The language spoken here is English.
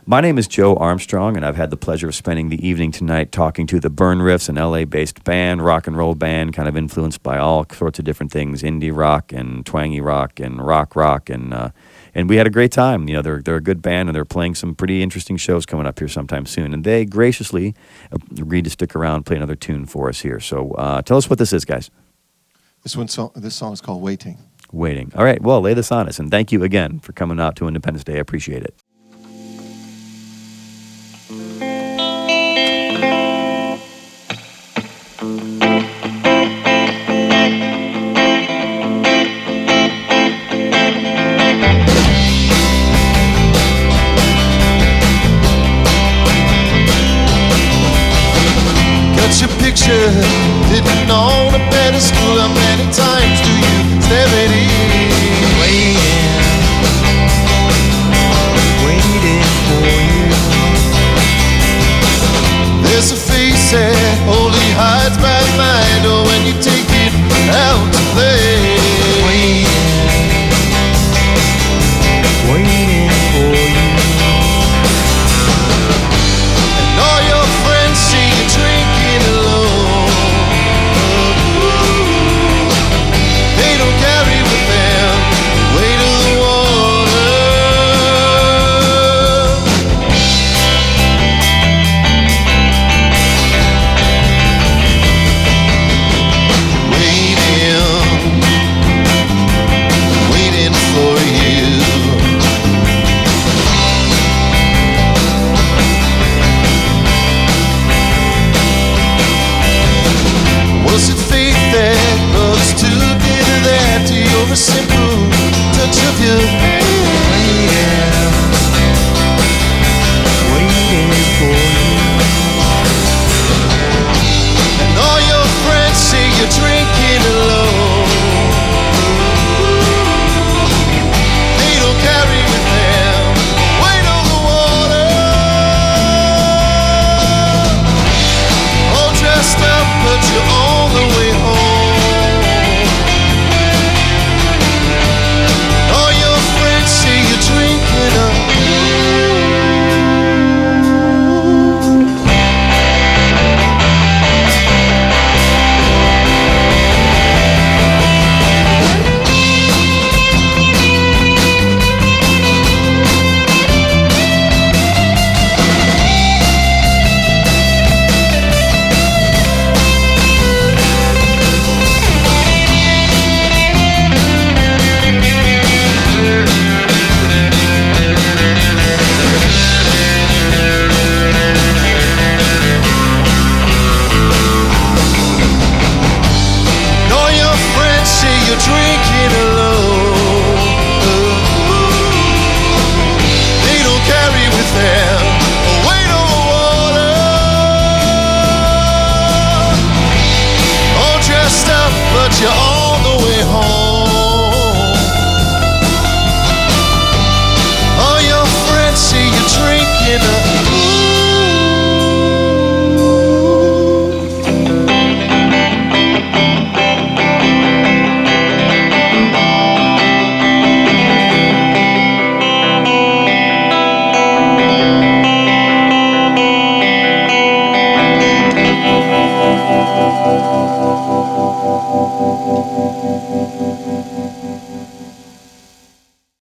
My name is Joe Armstrong, and I've had the pleasure of spending the evening tonight talking to the Burn Riffs, an LA-based band, rock and roll band, kind of influenced by all sorts of different things, indie rock and twangy rock and rock, and we had a great time. You know, they're a good band, and they're playing some pretty interesting shows coming up here sometime soon. And they graciously agreed to stick around and play another tune for us here. So tell us what this is, guys. This song is called Waiting. Waiting. All right, well, lay this on us, and thank you again for coming out to Independence Day. I appreciate it. Your picture didn't own a pedestal. How many times do you stare at it? Waiting for you. There's a face that only hides my mind, or when you take it out to play. Waiting for you. And all your friends see you drinking alone. They don't carry with them the weight of the water. Waiting for you. Was it faith that brought us together, that you're a simple